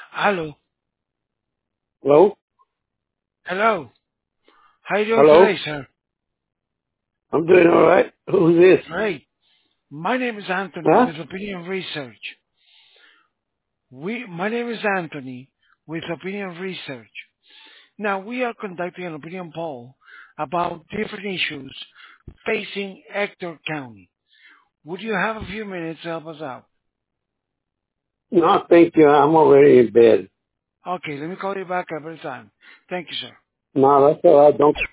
Hello. Hello? Hello. How you doing Hello? today, sir? I'm doing all right. Who's this? Great. My name is Anthony Huh? with Opinion Research. My name is Anthony with Opinion Research. Now, we are conducting an opinion poll about different issues facing Ector County. Would you have a few minutes to help us out? No, thank you. I'm already in bed. Okay, let me call you back every time. Thank you, sir. No, that's all right. Don't